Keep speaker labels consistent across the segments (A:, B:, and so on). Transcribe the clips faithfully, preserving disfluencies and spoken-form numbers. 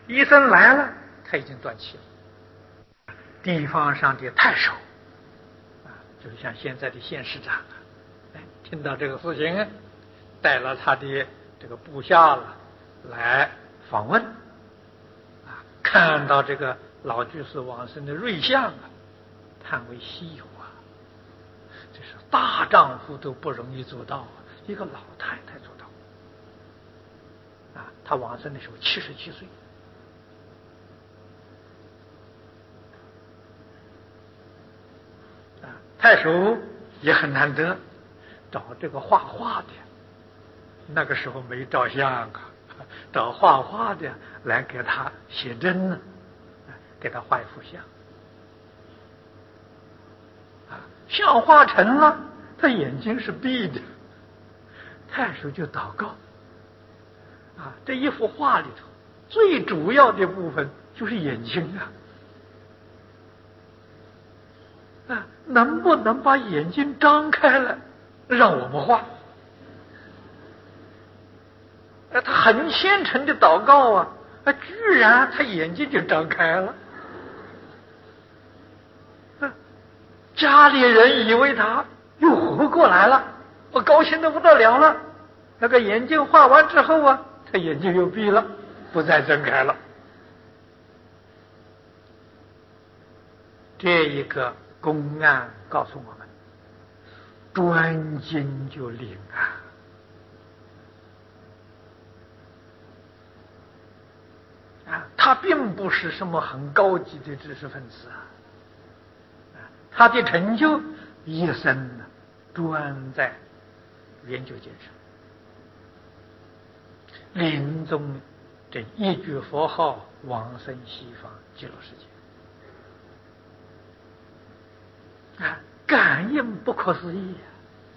A: 医生来了，他已经断气了。地方上的太守啊，就是像现在的县市长啊，哎，听到这个事情，带了他的这个部下了来访问啊，看到这个老居士往生的瑞相啊，叹为稀有啊！这是大丈夫都不容易做到啊，一个老太太做到啊！她往生的时候七十七岁啊，太守也很难得，找这个画画的，那个时候没照相啊，找画画的来给他写真呢，给他画一幅像。像画成了，他眼睛是闭的，太守就祷告啊，这一幅画里头最主要的部分就是眼睛啊，啊，能不能把眼睛张开了让我们画？啊，他很虔诚的祷告啊，啊，居然他眼睛就张开了。家里人以为他又活过来了，我高兴的不得了了。那个眼睛画完之后啊，他眼睛又闭了，不再睁开了。这一个公案告诉我们，专精就灵啊！啊，他并不是什么很高级的知识分子啊。他的成就一生呢，专在研究精神，临终这一句佛号往生西方极乐世界啊，感应不可思议啊！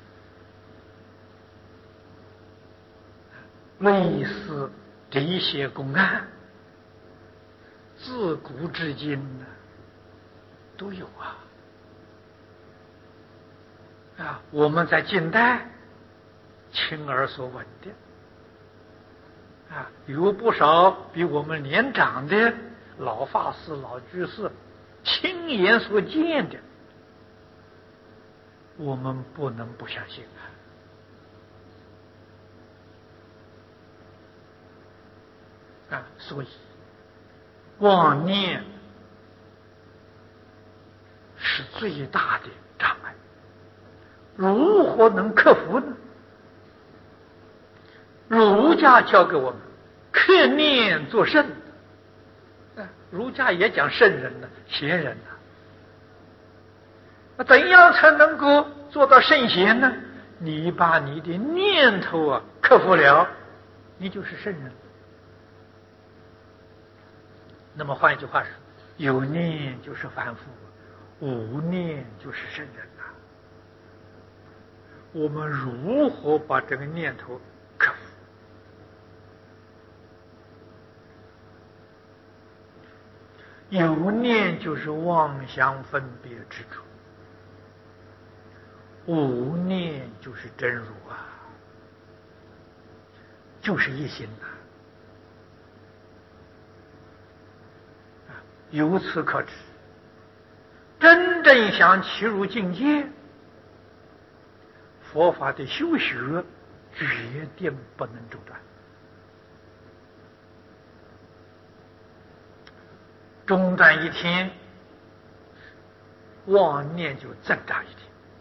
A: 类似这些公案，自古至今呢都有啊。啊，我们在近代亲耳所闻的啊，有不少比我们年长的老法师、老居士亲眼所见的，我们不能不相信啊！啊，所以妄念是最大的障碍。如何能克服呢？儒家教给我们克念作圣，儒家也讲圣人呢，贤人呢。那怎样才能够做到圣贤呢？你把你的念头啊克服了，你就是圣人。那么换一句话说，有念就是凡夫，无念就是圣人啊。我们如何把这个念头克服？有念就是妄想分别执着，无念就是真如啊，就是一心呐。啊，由此可知，真正想起入境界，佛法的修学决定不能中断。中断一天，妄念就增长一天；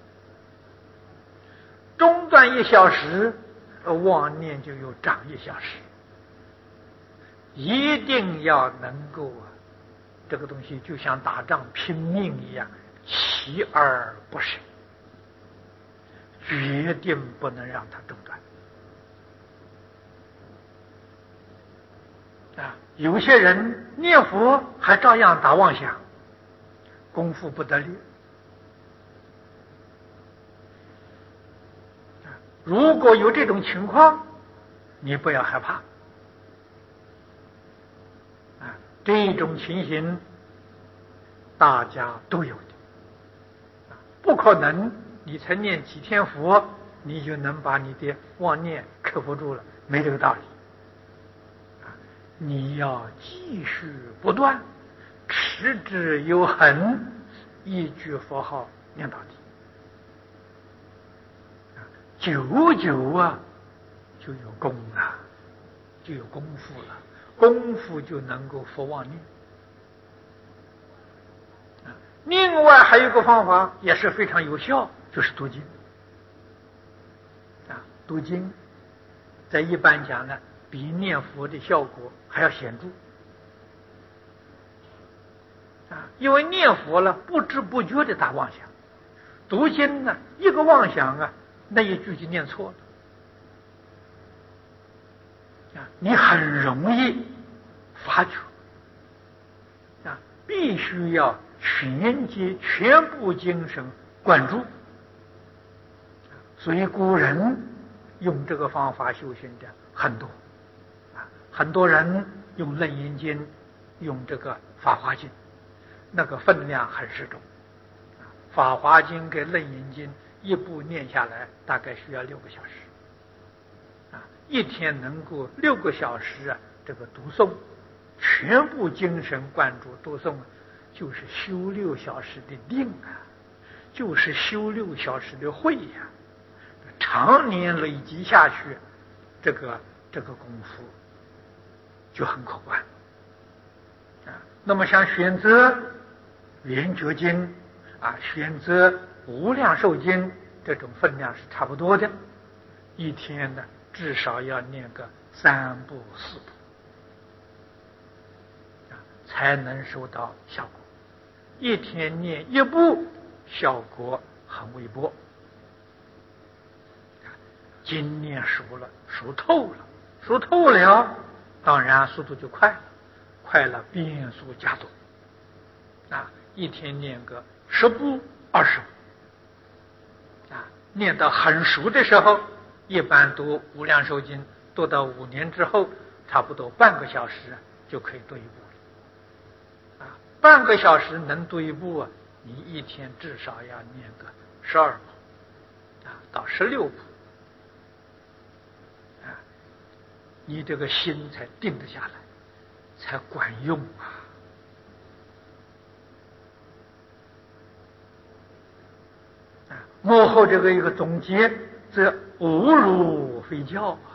A: 中断一小时，妄念就又长一小时。一定要能够啊，这个东西就像打仗拼命一样，锲而不舍，决定不能让它中断。啊，有些人念佛还照样打妄想，功夫不得力。如果有这种情况，你不要害怕。啊，这种情形大家都有的。啊，不可能你才念几天佛，你就能把你的妄念克服住了，没这个道理。 你要继续不断，持之有恒，一句佛号念到底，久久啊，就有功了，就有功夫了，功夫就能够佛忘念。另外还有一个方法也是非常有效，就是读经啊，读经在一般讲呢，比念佛的效果还要显著啊，因为念佛了不知不觉的打妄想，读经呢一个妄想啊，那一句就念错了啊，你很容易发觉啊，必须要全集全部精神灌注，所以古人用这个方法修行的很多啊，很多人用楞严经，用这个法华经，那个分量很适中。法华经跟楞严经一部念下来，大概需要六个小时啊，一天能够六个小时啊，这个读诵，全部精神灌注读诵，就是修六小时的定啊，就是修六小时的慧呀、啊，常年累积下去，这个这个功夫就很可观啊。那么像选择圆觉经啊，选择无量寿经，这种分量是差不多的，一天呢至少要念个三部四部啊，才能收到效果。一天念一部，效果很微薄。经念熟了，熟透了，熟透了，当然速度就快了，快了变数加多啊！一天念个十部、二十部啊，念到很熟的时候，一般读无量寿经，读到五年之后，差不多半个小时就可以读一部了啊！半个小时能读一部啊，你一天至少要念个十二部啊，到十六部。你这个心才定得下来，才管用啊！啊，幕后这个一个总结，这无如非教啊，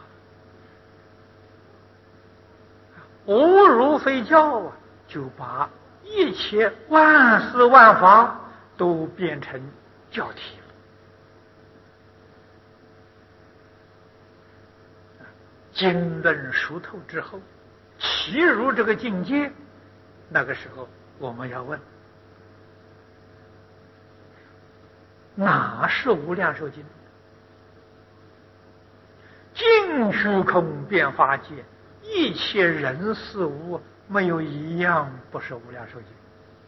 A: 无如非教啊，就把一切万事万法都变成教体了。经论熟透之后，其如这个境界，那个时候我们要问，哪是无量寿经？尽虚空遍法界，一切人事物没有一样不是无量寿经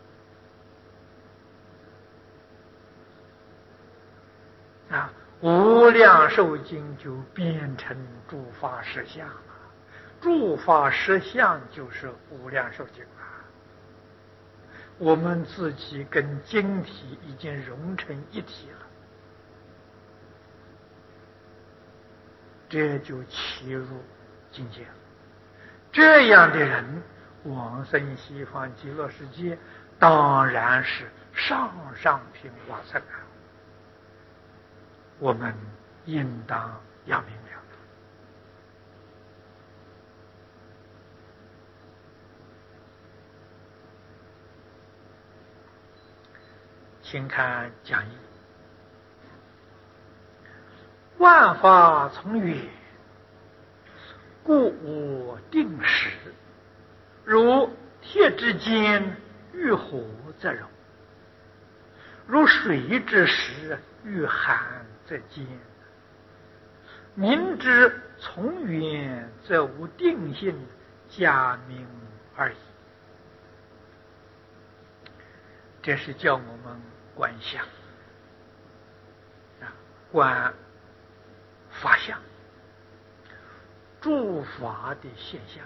A: 啊！无量寿经就变成诸法实相了，诸法实相就是无量寿经啊！我们自己跟经体已经融成一体了，这就切入境界了。这样的人往生西方极乐世界，当然是上上品往生啊！我们应当要明了。请看讲义：万法从缘，故无定时。如铁之坚，遇火则融；如水之实，遇寒则坚。明知从缘，则无定性，假名而已。这是叫我们观相啊，观法相，诸法的现象。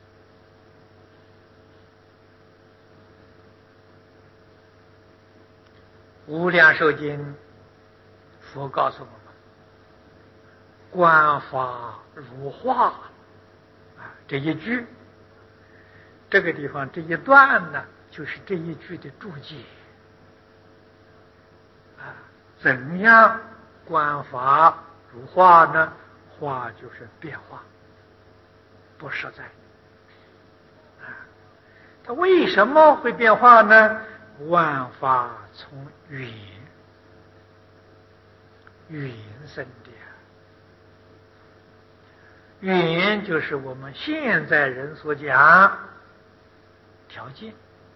A: 无量寿经，佛告诉我们：观法如画啊，这一句这个地方这一段呢，就是这一句的注解啊。怎样观法如化呢？化就是变化，不实在啊。它为什么会变化呢？万法从缘缘生的。缘就是我们现在人所讲条件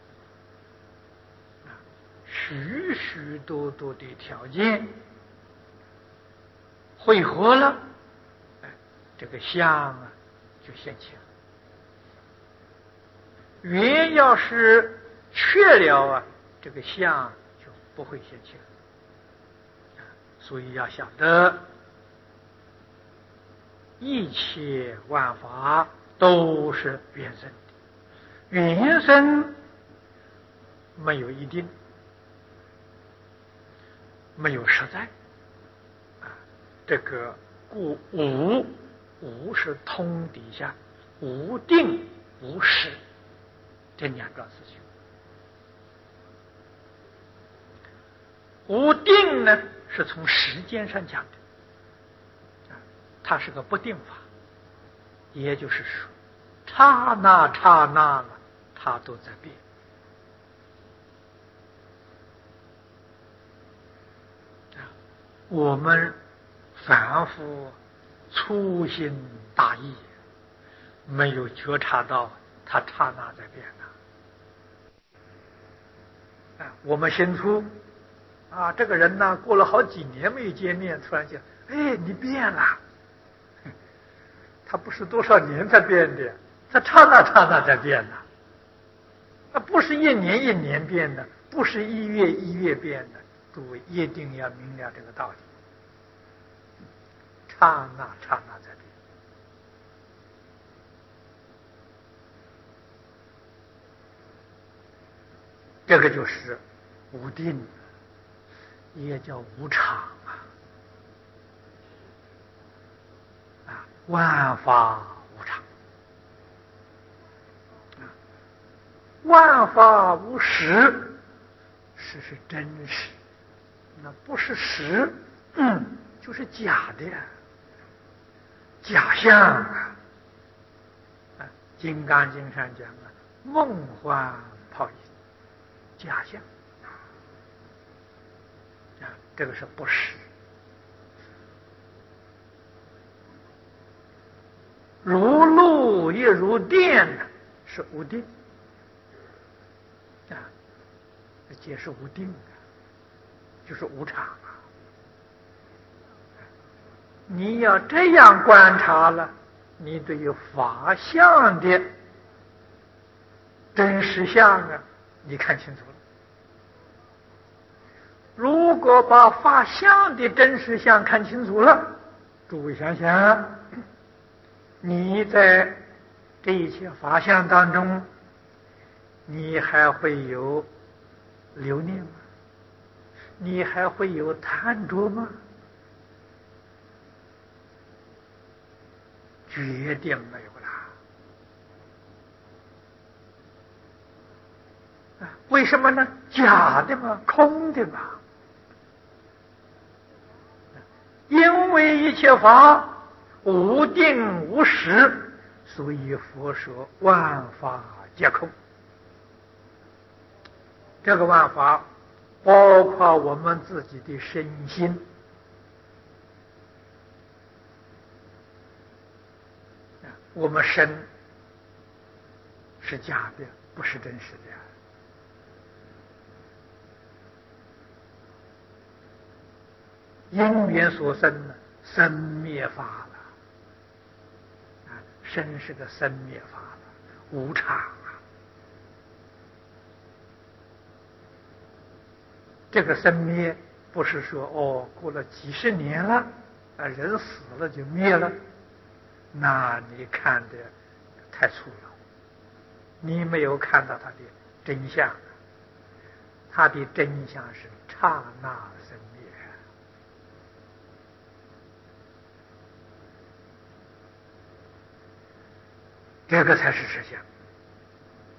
A: 啊，许许多多的条件汇合了，哎，这个相啊就现起了。缘要是缺了啊，这个相就不会现起了。所以要晓得，一切万法都是缘生的，缘生没有一定，没有实在啊。这个故无无是通底下无定无实这两桩事情。无定呢，是从时间上讲的，它是个不定法，也就是说，刹那刹那了，它都在变。我们凡夫粗心大意，没有觉察到它刹那在变呢。啊，我们心粗啊，这个人呢，过了好几年没有见面，突然间，哎，你变了。他不是多少年才变的，他刹那刹那在变呢。他不是一年一年变的，不是一月一月变的。诸位一定要明了这个道理，刹那刹那在变。这个就是无定，也叫无常啊！啊，万法无常，啊，万法无实，实是真实，那不是实，嗯，就是假的，假象啊！啊，《金刚经》上讲啊，梦幻泡影，假象啊，这个是不实。如露亦如电呢，是无定啊，解释无定啊，就是无常啊。你要这样观察了，你对于法相的真实相啊，你看清楚了。如果把法相的真实相看清楚了，诸位想想，你在这一切法相当中，你还会有留念吗？你还会有贪着吗？决定没有啦。为什么呢？假的嘛，空的嘛。因为一切法无定无实，所以佛说万法皆空。这个万法包括我们自己的身心，我们身是假的，不是真实的。因缘所生呢，生灭法了。啊，身是个生灭法了，无常啊。这个生灭不是说哦，过了几十年了，啊，人死了就灭了，那你看的太粗了，你没有看到它的真相。它的真相是刹那生灭，这个才是实相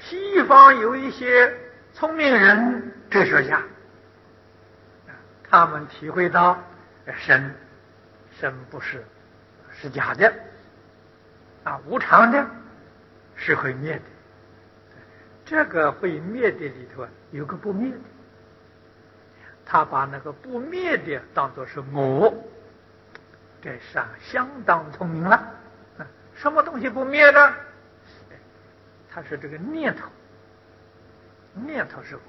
A: 西方有一些聪明人、哲学家，他们体会到神，神不是是假的，啊，无常的，是会灭的。这个会灭的里头有个不灭的，他把那个不灭的当作是我，这是啊相当聪明了。什么东西不灭呢？它是这个念头，念头是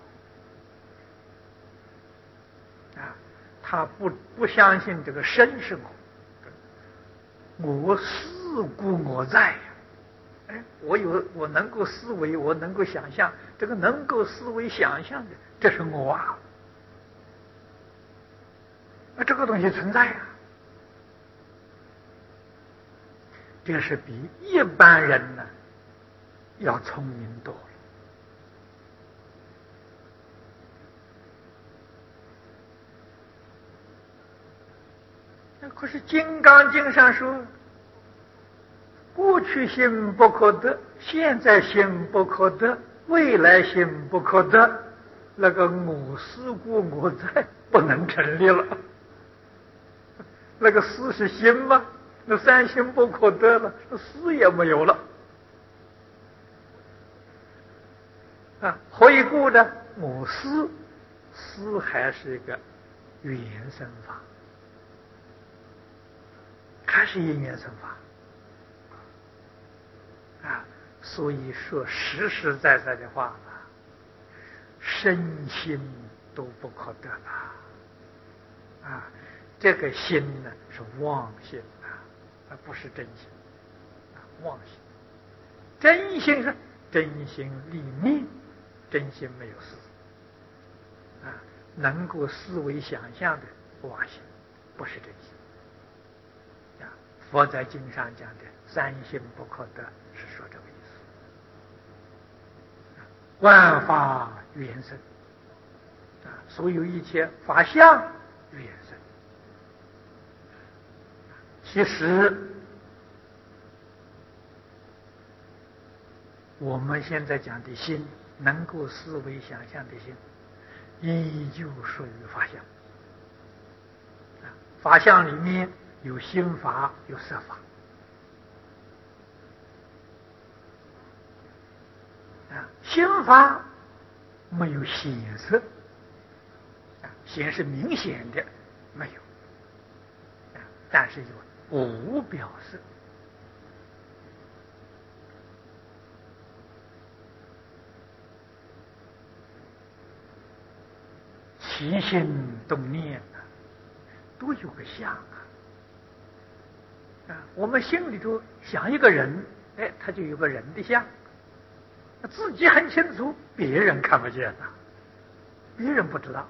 A: 我啊，他不不相信这个身是我，我思故我在。哎，我有我能够思维，我能够想象，这个能够思维想象的，这是我啊，那这个东西存在呀、啊，这是比一般人呢要聪明多了。可是《金刚经》上说，过去心不可得，现在心不可得，未来心不可得，那个我思故我在不能成立了。那个思是心吗？那三心不可得了，那思也没有了。啊，何以故呢？我思，思还是一个缘生法，还是因缘生法。啊，所以说实实在在的话，身心都不可得了。啊，这个心呢是妄心啊，而不是真心。啊，妄心，真心是真心立命，真心没有思。啊，能够思维想象的妄心，不是真心。啊，佛在经上讲的三心不可得，是说这个意思。万法缘生，啊，所有一切法相缘生。其实我们现在讲的心，能够思维想象的心，依旧属于法相。啊，法相里面有心法，有色法。啊，心法没有显色，啊，显是明显的没有，啊，但是有无表色。起心动念啊，都有个相啊。啊，我们心里头想一个人，哎，他就有个人的相。自己很清楚，别人看不见呐，别人不知道啊。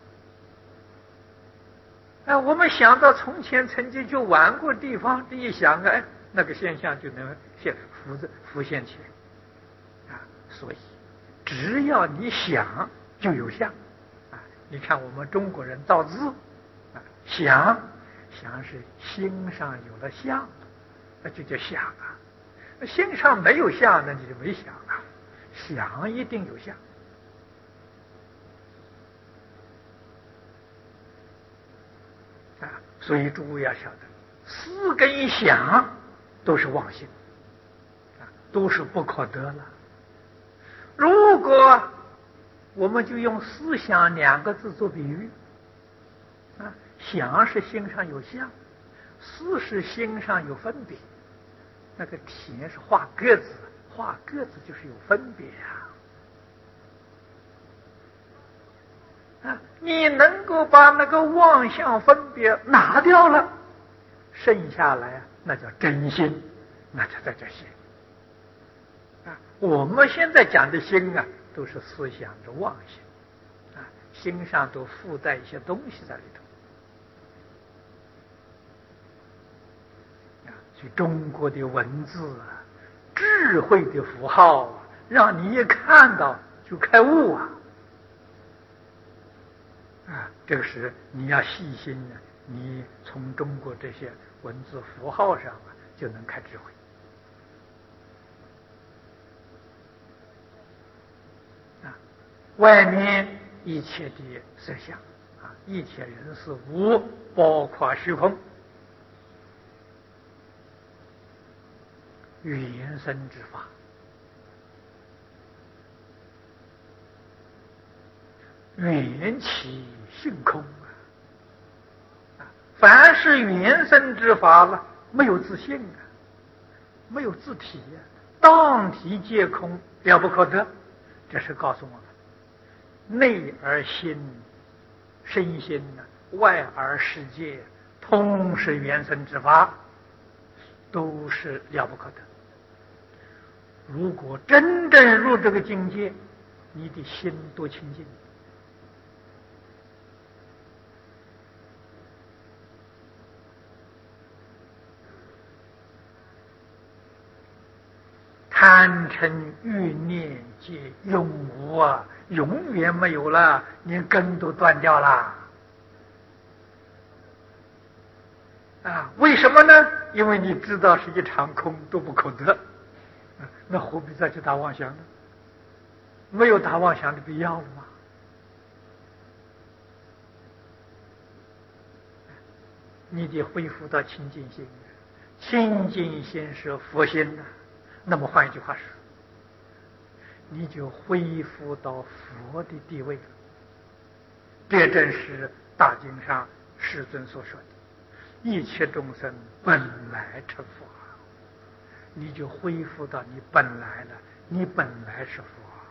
A: 哎，我们想到从前曾经去玩过地方，这一想，哎，那个现象就能现浮着浮现起来啊。所以，只要你想，就有相啊。你看我们中国人造字啊，想想是心上有了相，那就叫想啊。那心上没有相，那你就没想啊。想一定有相啊，所以诸位要晓得，思跟想都是妄心啊，都是不可得了。如果我们就用思想两个字做比喻啊，想是心上有相，思是心上有分别。那个田是画鸽子，画鸽子就是有分别啊。啊，你能够把那个妄想分别拿掉了，剩下来啊，那叫真心，那才叫心。啊，我们现在讲的心啊，都是思想的妄心，啊，心上都附带一些东西在里头。啊，所以中国的文字啊，智慧的符号啊，让你一看到就开悟啊。啊，这个是你要细心呢，你从中国这些文字符号上啊，就能开智慧。 外面一切的色相啊，一切人事物，包括虚空，缘生之法，缘起性空啊！凡是缘生之法了，没有自性啊，没有自体啊，当体皆空，了不可得。这是告诉我们，内而心身心呢，外而世界，通是缘生之法，都是了不可得。如果真正入这个境界，你的心多清净，贪嗔欲念皆永无啊，永远没有了，连根都断掉了啊！为什么呢？因为你知道是一场空，都不可得，那何必再去打妄想呢？没有打妄想的必要了吗？你得恢复到清净心，清净心是佛心呐。那么换一句话说，你就恢复到佛的地位了。这正是大经上世尊所说的一切众生本来成佛，你就恢复到你本来了，你本来是佛。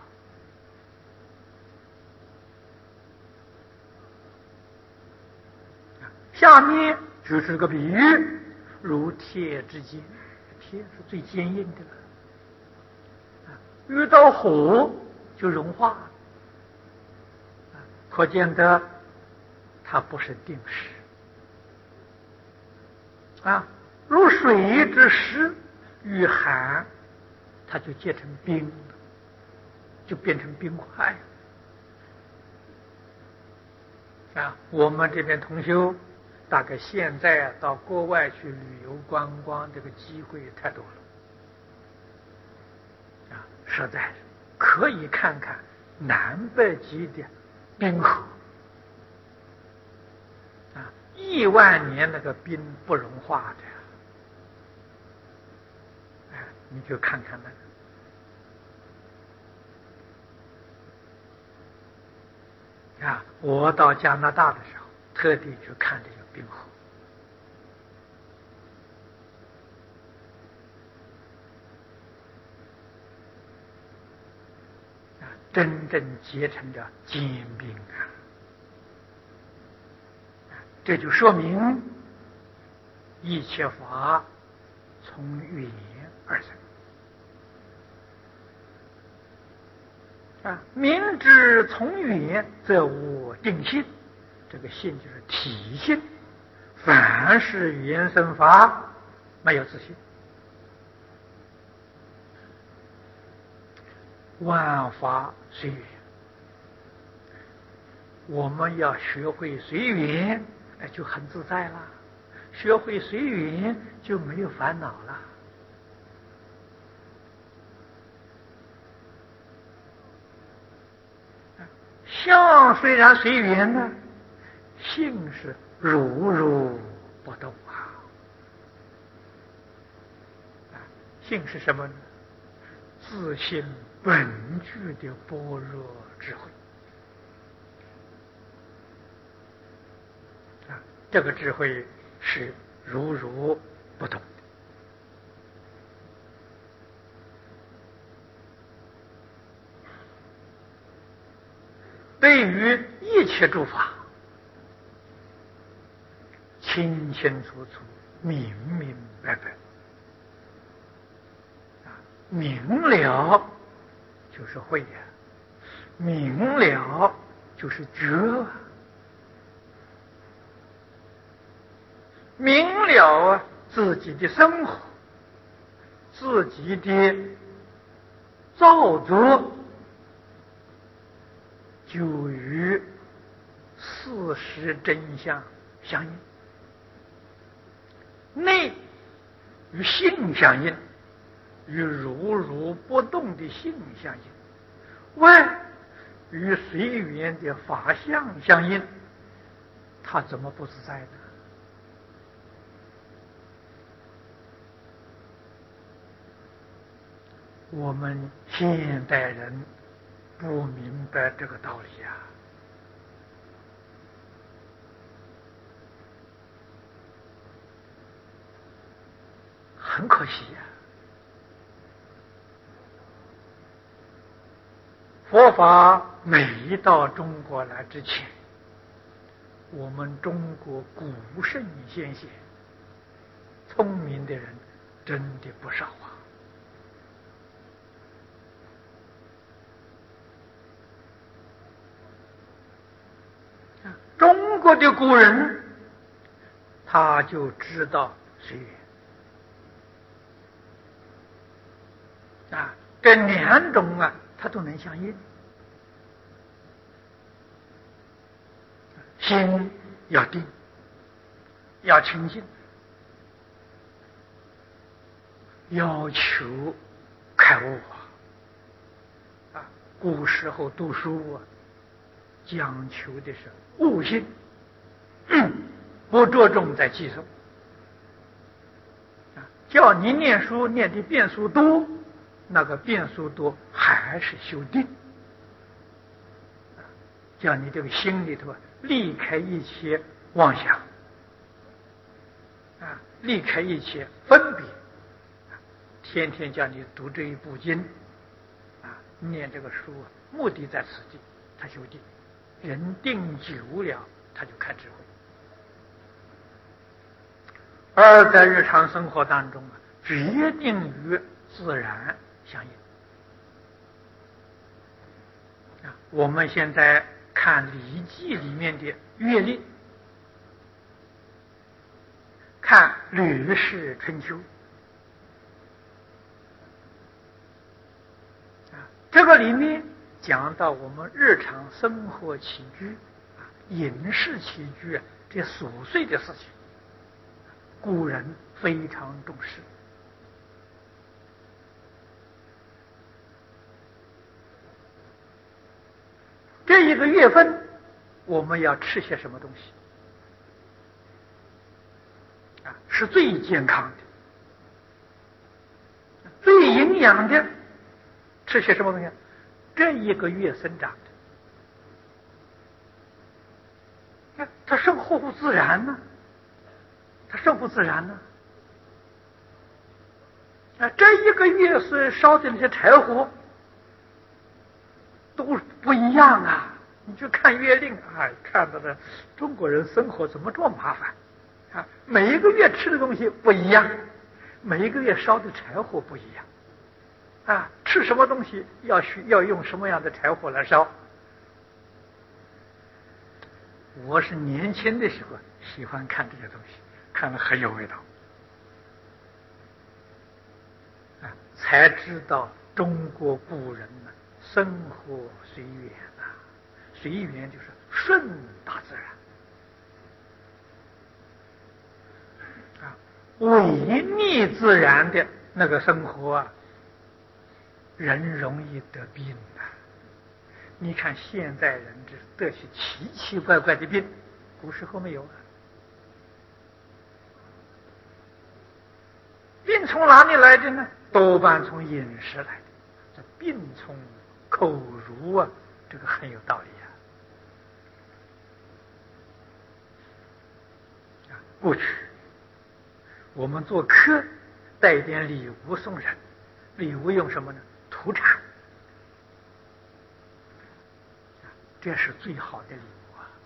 A: 下面就是个比喻，如铁之坚，铁是最坚硬的了，遇到火就融化了，可见得它不是定时啊。如水之湿遇寒，它就结成冰了，就变成冰块啊。我们这边同修大概现在到国外去旅游观光，这个机会太多了啊，实在可以看看南北极的冰河啊，亿万年那个冰不融化的，哎，你就看看那个啊。我到加拿大的时候，特地去看这个冰河。真正结成了坚冰啊！这就说明一切法从缘而生啊！明知从缘，则无定性。这个性就是体性，凡是缘生法，没有自性。万法随缘，我们要学会随缘，哎，就很自在了。学会随缘，就没有烦恼了。相虽然随缘呢，性是如如不动啊。性是什么呢？自性本具的般若智慧啊，这个智慧是如如不动的。对于一切诸法，清清楚楚、明明白白啊，明了就是慧呀，明了就是觉啊，明了啊自己的生活，自己的造作，就与事实真相相应，内与性相应，与如如不动的性相应，外与随缘的法相相应，他怎么不自在呢？我们现代人不明白这个道理啊，很可惜呀、啊。佛法没到中国来之前，我们中国古圣先贤聪明的人真的不少啊！中国的古人他就知道随缘啊，这两种啊，他都能相应。心要定，要清净，要求开悟啊！啊，古时候读书啊，讲求的是悟性，不着重在记诵啊。叫你念书念的遍数多，那个遍数多还是修定。叫你这个心里头离开一切妄想啊，离开一切分别，天天叫你读这一部经啊，念这个书，目的在此地，他修定，人定久了，他就开智慧。而在日常生活当中啊，决定与自然相应啊。我们现在看《礼记》里面的乐历，看《吕氏春秋》啊，这个里面讲到我们日常生活起居啊、饮食起居啊，这琐碎的事情，古人非常重视。这一个月份，我们要吃些什么东西啊？是最健康的、最营养的，吃些什么东西？这一个月生长的，它生活不自然呢、啊，它生不自然呢、啊。啊，这一个月是烧的那些柴火都不一样啊！你去看月令啊，看到了中国人生活怎么这么麻烦啊！每一个月吃的东西不一样，每一个月烧的柴火不一样啊！吃什么东西要需要用什么样的柴火来烧？我是年轻的时候喜欢看这些东西，看了很有味道啊，才知道中国古人呢、啊。生活随缘啊，随缘就是顺大自然啊，违逆自然的那个生活啊，人容易得病啊。你看现代人这得些奇奇怪怪的病，古时候没有啊。病从哪里来的呢？多半从饮食来的。这病从口如啊，这个很有道理啊！啊，过去我们做客带一点礼物送人，礼物用什么呢？土产，啊，这是最好的礼物啊！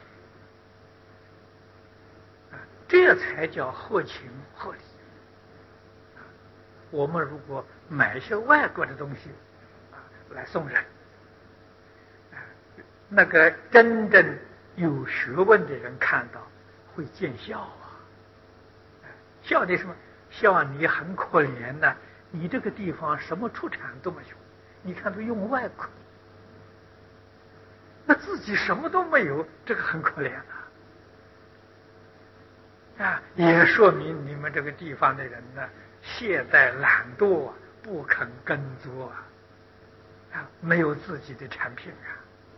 A: 啊，这才叫合情合理。啊，我们如果买一些外国的东西啊来送人，那个真正有学问的人看到会见笑啊！笑的什么？笑你很可怜呐、啊！你这个地方什么出产都没有，你看都用外国，那自己什么都没有，这个很可怜啊！啊，也说明你们这个地方的人呢，懈怠懒惰啊，不肯耕作啊，啊，没有自己的产品啊。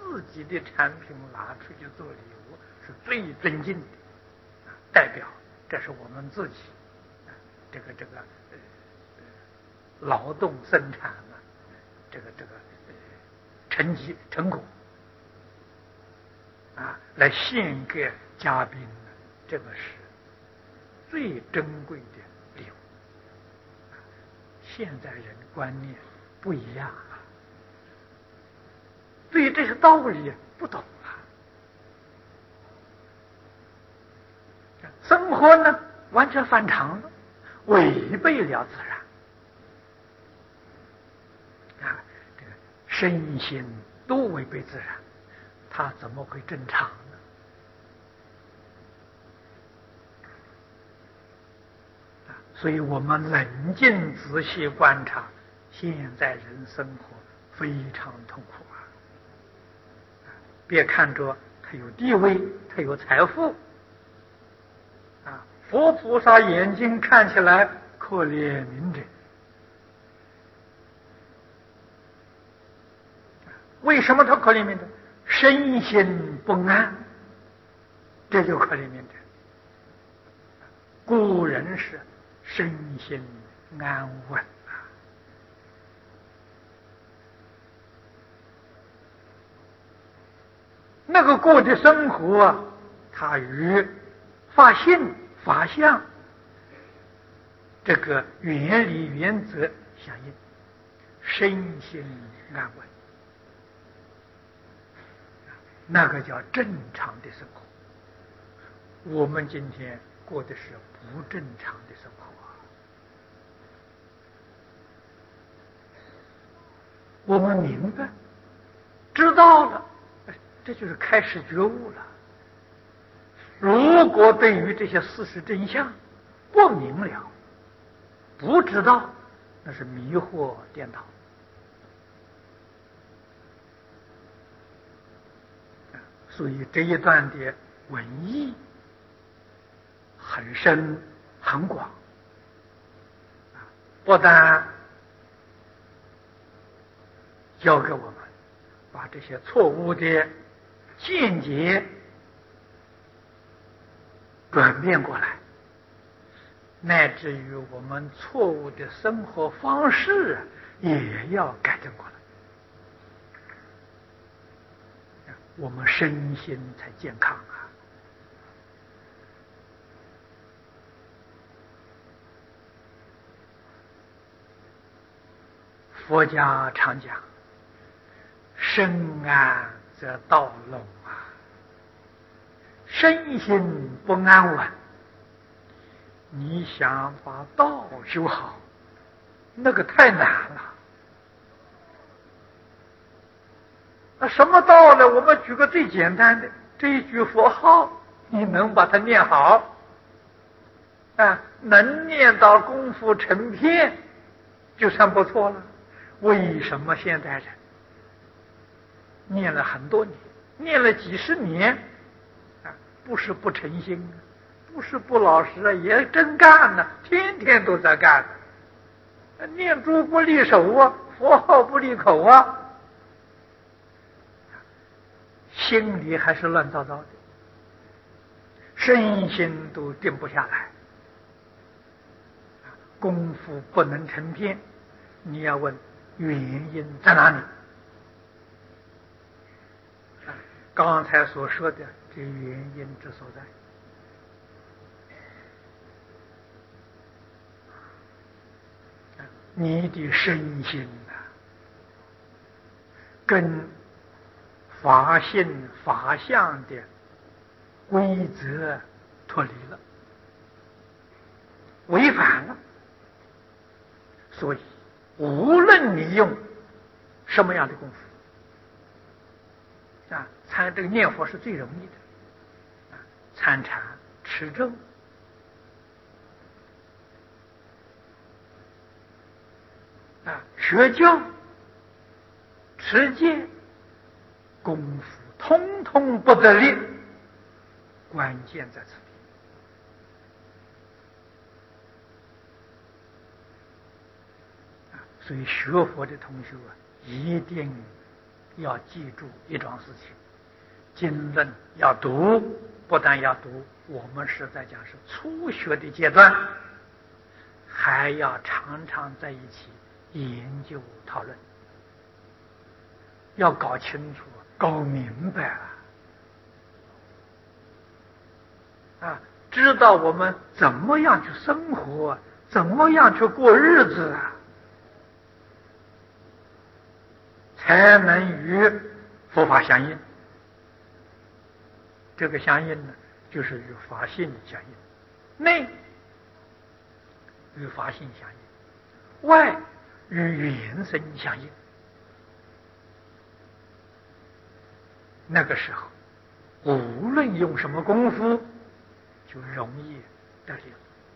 A: 自己的产品拿出去做礼物，是最尊敬的，代表这是我们自己这个这个呃劳动生产啊，这个这个呃成绩成果啊，来献给嘉宾的，这个是最珍贵的礼物。现在人观念不一样了，对于这些道理不懂了，生活呢完全反常了，违背了自然啊，这个身心都违背自然，它怎么会正常呢？所以我们冷静仔细观察，现在人生活非常痛苦啊！别看着他有地位，他有财富啊，佛菩萨眼睛看起来可怜悯者。为什么他可怜悯者？身心不安，这就可怜悯者。古人是身心安稳啊，那个过的生活啊，它与发性法相这个原理原则相应，身心安稳，那个叫正常的生活。我们今天过的是不正常的生活啊！我们明白，知道了，这就是开始觉悟了。如果对于这些事实真相不明了、不知道，那是迷惑颠倒。所以这一段的文意很深很广，不但教给我们把这些错误的见解转变过来，乃至于我们错误的生活方式也要改正过来，我们身心才健康啊！佛家常讲，身安则道隆啊，身心不安稳，你想把道修好，那个太难了。那什么道呢？我们举个最简单的，这一句佛号，你能把它念好啊，能念到功夫成片，就算不错了。为什么现代人念了很多年，念了几十年啊，不是不诚心，不是不老实啊，也真干呢，天天都在干，念珠不离手啊，佛号不离口啊，心里还是乱糟糟的，身心都定不下来，功夫不能成片。你要问原因在哪里？刚才所说的这原因之所在，你的身心啊，跟法性法相的规则脱离了，违反了。所以无论你用什么样的功夫啊，参这个念佛是最容易的啊，参禅、持咒啊，学教、持戒功夫，通通不得力，关键在此地。所以学佛的同学啊，一定要记住一桩事情：经论要读，不但要读，我们是在讲是初学的阶段，还要常常在一起研究讨论，要搞清楚、搞明白了啊，知道我们怎么样去生活，怎么样去过日子啊，才能与佛法相应。这个相应呢，就是与法性相应，内与法性相应，外与原生相应。那个时候，无论用什么功夫，就容易得力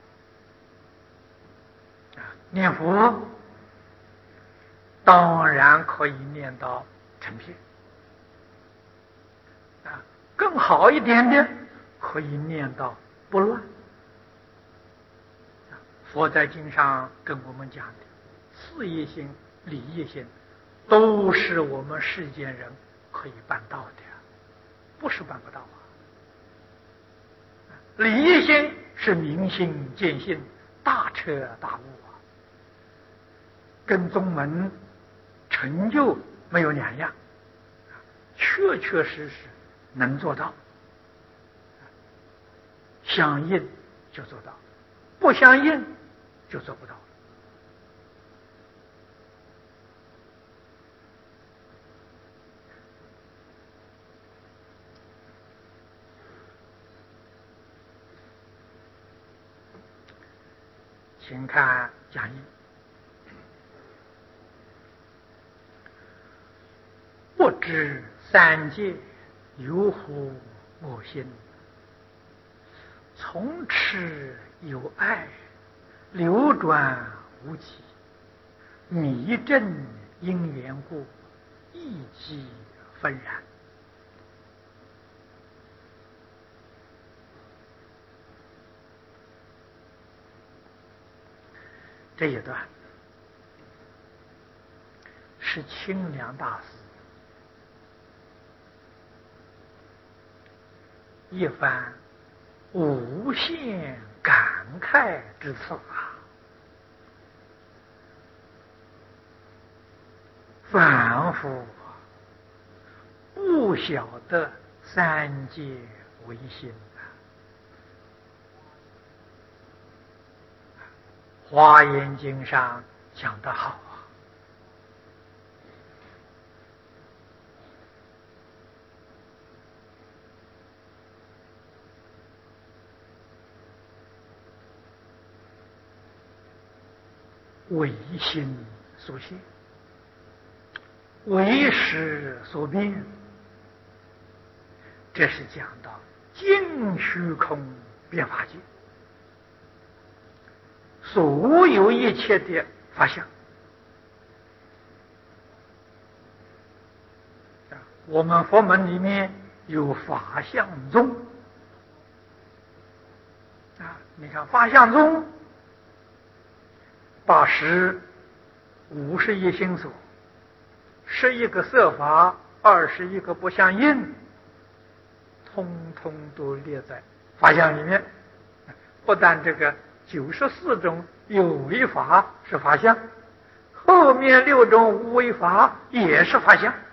A: 啊！念佛当然可以念到成片啊，更好一点的可以念到不乱。佛在经上跟我们讲的事业心、理业心，都是我们世间人可以办到的，不是办不到啊。理业心是明心见性，大彻大悟啊，跟宗门成就没有两样，确确实实能做到，相应就做到，不相应就做不到。请看讲义，不知三界有乎我心，从痴有爱，流转无期，迷正因缘故，意即纷然。这一段是清凉大师一番无限感慨之词啊，凡夫不晓得三界唯心啊。华严经上讲得好啊，唯心所现，唯识所变，这是讲到尽虚空变法界，所有一切的法相。我们佛门里面有法相宗啊，你看法相宗把十五十一心所，十一个色法，二十一个不相应，通通都列在法相里面。不但这个九十四种有为法是法相，后面六种无为法也是法相。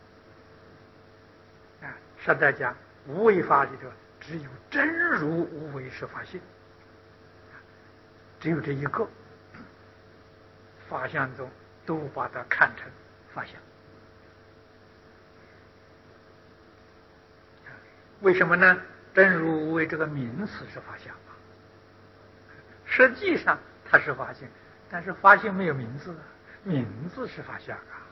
A: 啊，实在讲，无为法里头只有真如无为是法性，只有这一个。法相中都把它看成法相，为什么呢？真如无为这个名词是法相啊，实际上它是法性，但是法性没有名字，名字是法相啊。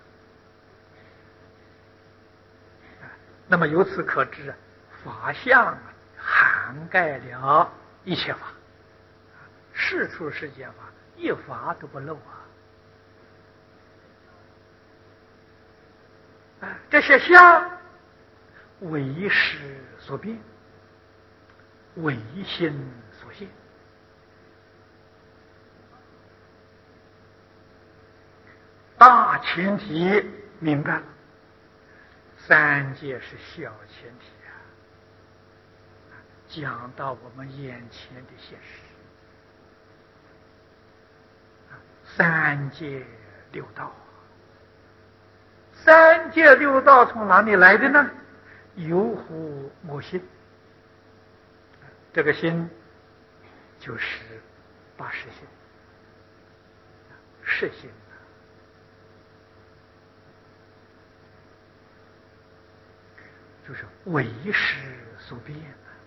A: 那么由此可知，法相涵盖了一切法，世出世间法一法都不漏啊。这些相为识所变，为心所现。大前提明白了， 三界是小前提啊，讲到我们眼前的现实。三界六道，三界六道从哪里来的呢？有乎我心，这个心就是八识心，识心就是为识所变。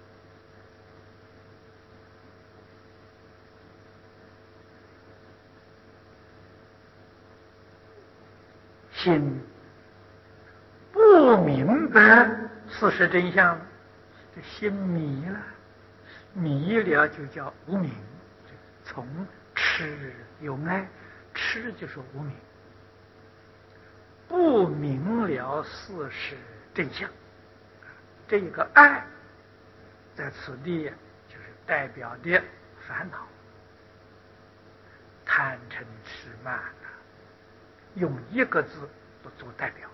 A: 心不明白事实真相，这心迷了，迷了就叫无明，从痴有爱，痴就是无明，不明了事实真相。这个爱在此地就是代表的烦恼，贪嗔痴慢，用一个字不做代表。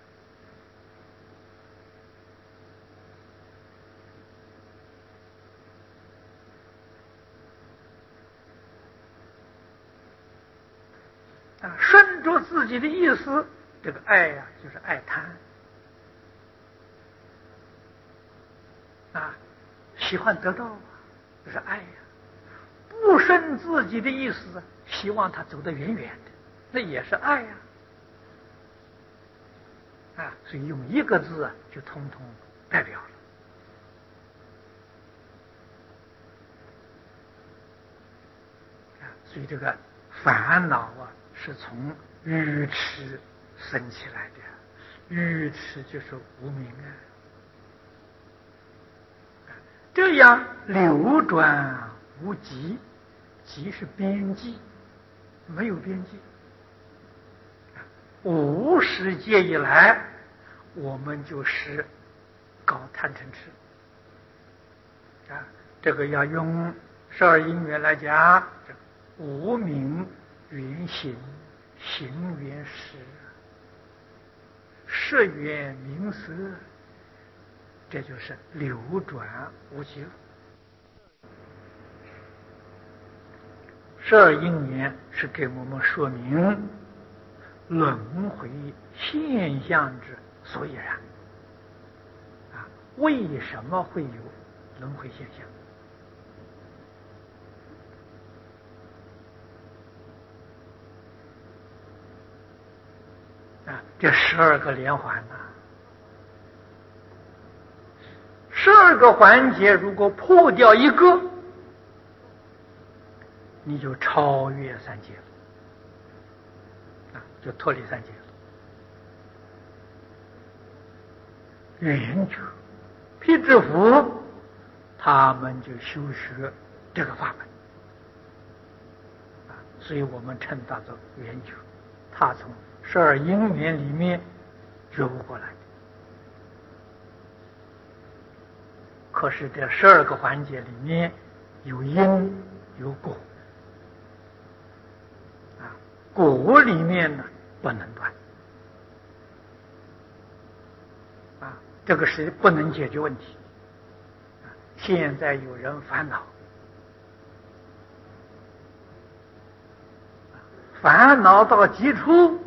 A: 啊，顺着自己的意思，这个爱呀、啊，就是爱贪啊，喜欢得到，就是爱呀、啊；不顺自己的意思，希望他走得远远的，那也是爱呀、啊。啊，所以用一个字啊，就通通代表了。啊，所以这个烦恼啊，是从愚痴生起来的，愚痴就是无明啊。这样流转无极，极是边际，没有边际。无始界以来，我们就是搞贪嗔痴啊。这个要用十二因缘来讲，这个无明缘行，行缘识，识缘名色，这就是流转无极了。十二因缘是给我们说明轮回现象之所以然啊，为什么会有轮回现象？啊，这十二个连环呐、啊，十二个环节如果破掉一个，你就超越三界了，啊，就脱离三界了。圆觉、辟支佛，他们就修学这个法门，啊，所以我们称他做圆觉，他从十二因缘里面觉悟过来的。可是这十二个环节里面有因有果，啊，果里面呢不能断，啊，这个是不能解决问题。啊，现在有人烦恼，烦恼到极处，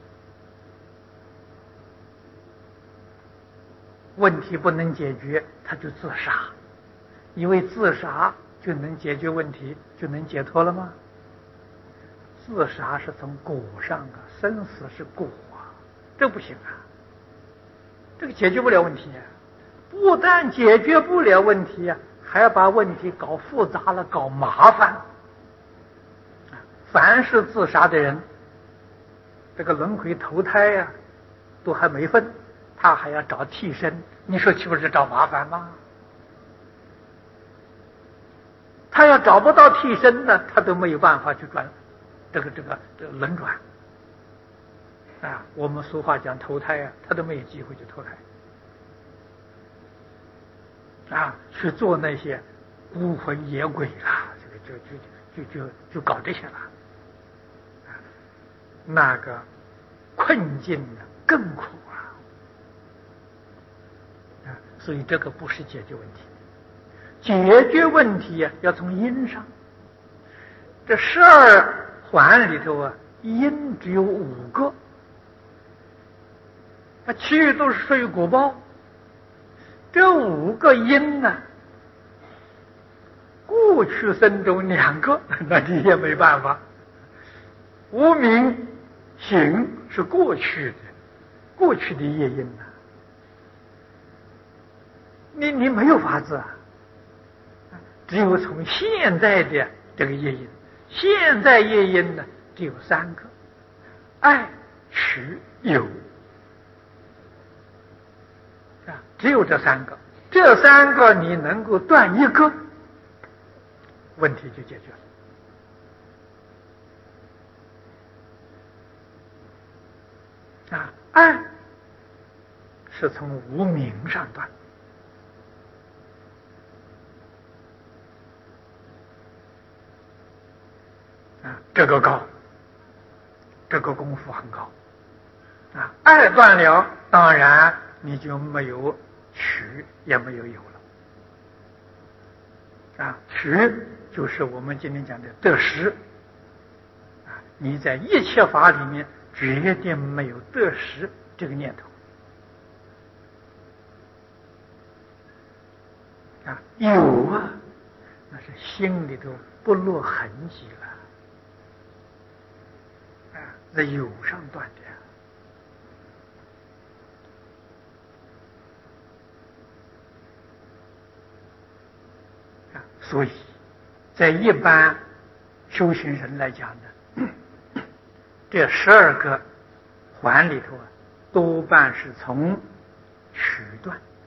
A: 问题不能解决，他就自杀，以为自杀就能解决问题，就能解脱了吗？自杀是从果上啊，生死是果啊，这不行啊，这个解决不了问题啊。不但解决不了问题啊，还要把问题搞复杂了，搞麻烦。凡是自杀的人，这个轮回投胎呀、啊，都还没分，他还要找替身，你说岂不是找麻烦吗？他要找不到替身呢，他都没有办法去转这个这个这个轮转啊。我们俗话讲投胎啊，他都没有机会去投胎啊，去做那些孤魂野鬼啦，这个就就就就就搞这些了啊，那个困境呢更苦啊所以这个不是解决问题。解决问题呀、啊，要从因上。这十二环里头啊，因只有五个，那其余都是属于果报。这五个因呢、啊，过去生中两个，那你也没办法。无明行是过去的，过去的业因呐、啊，你你没有法子啊，只有从现在的这个业因。现在业因呢，只有三个：爱、取、有啊，只有这三个。这三个你能够断一个，问题就解决了。啊，爱是从无明上断。啊，这个高，这个功夫很高。啊，爱断了，当然你就没有取，也没有有了。啊，取就是我们今天讲的得失。啊，你在一切法里面决定没有得失这个念头。啊，有啊，那是心里头不落痕迹了。啊，在有上断的。所以在一般修行人来讲呢，这十二个环里头啊，多半是从取断。